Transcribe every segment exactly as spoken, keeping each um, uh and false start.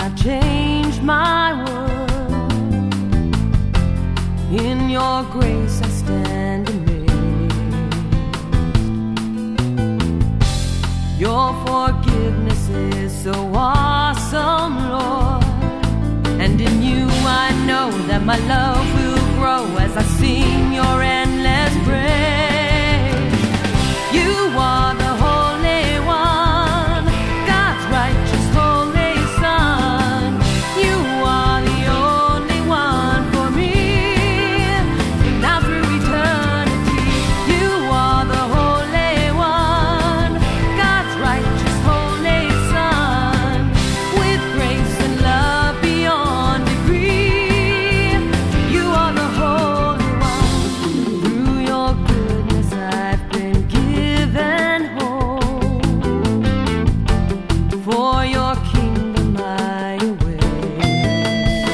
have changed my world. In your grace I stand amazed. Your forgiveness is so awesome, Lord. And in you I know that my love will grow as I sing your endless praise. You are the Holy One, God's righteous holy Son. You are the only one for me, and now through eternity. You are the Holy One, God's righteous holy Son, with grace and love beyond degree. You are the Holy One. Through your goodness I've been given hope. For your kingdom I await.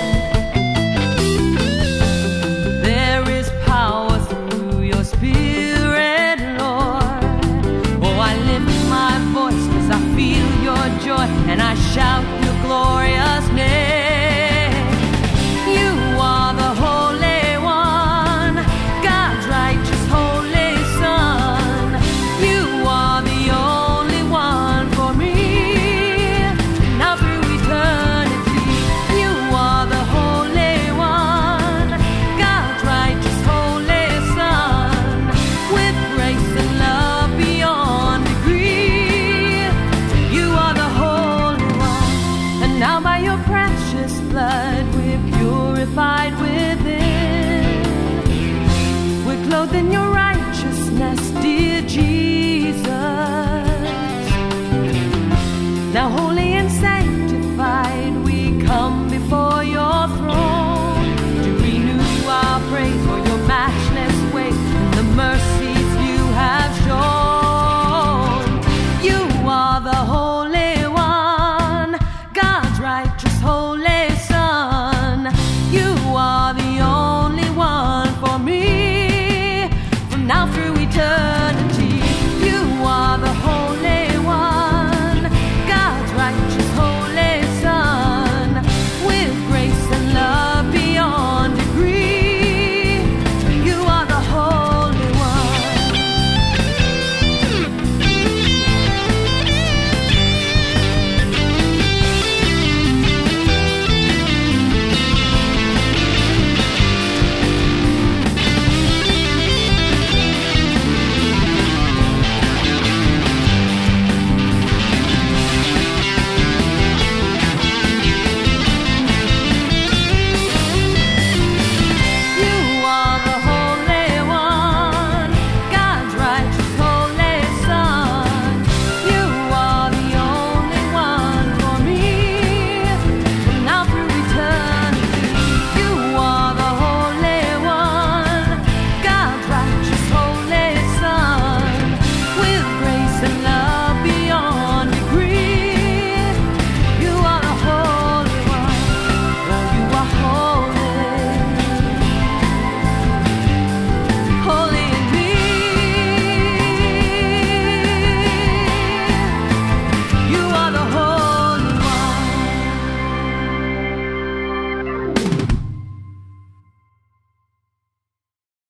There is power through your Spirit, Lord. Oh, I lift my voice 'cause I feel your joy, and I shout your glorious name. You are the Holy One, God's righteous holy Son. You are the only one for me, now through eternity. You are the Holy One, God's righteous holy Son, with grace and love beyond degree. You are the Holy One. And now by your precious blood we're purified within. We're clothed in your righteousness, dear Jesus. Now holy and sanctified we come before